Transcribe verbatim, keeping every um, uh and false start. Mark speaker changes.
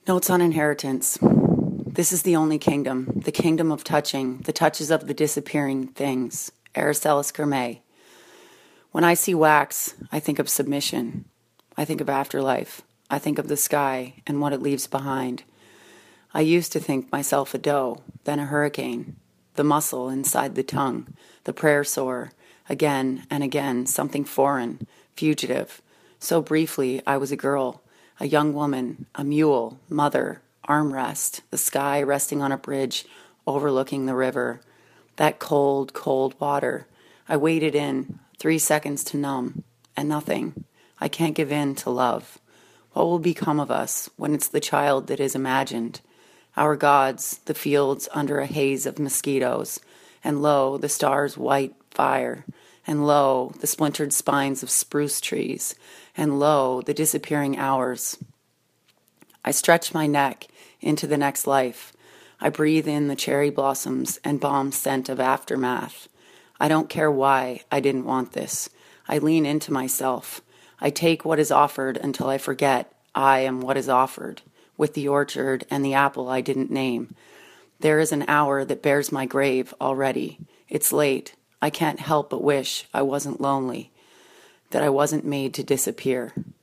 Speaker 1: Notes on inheritance. This is the only kingdom, the kingdom of touching, the touches of the disappearing things. Araceli Kermay. When I see wax, I think of submission. I think of afterlife. I think of the sky and what it leaves behind. I used to think myself a doe, then a hurricane, the muscle inside the tongue, the prayer sore, again and again, something foreign, fugitive. So briefly, I was a girl, a young woman, a mule, mother, armrest, the sky resting on a bridge overlooking the river. That cold, cold water. I waded in, three seconds to numb, and nothing. I can't give in to love. What will become of us when it's the child that is imagined? Our gods, the fields under a haze of mosquitoes, and lo, the stars' white fire, and lo, the splintered spines of spruce trees, and lo, the disappearing hours. I stretch my neck into the next life. I breathe in the cherry blossoms and balm scent of aftermath. I don't care why I didn't want this. I lean into myself. I take what is offered until I forget I am what is offered, with the orchard and the apple I didn't name. There is an hour that bears my grave already. It's late. I can't help but wish I wasn't lonely, that I wasn't made to disappear.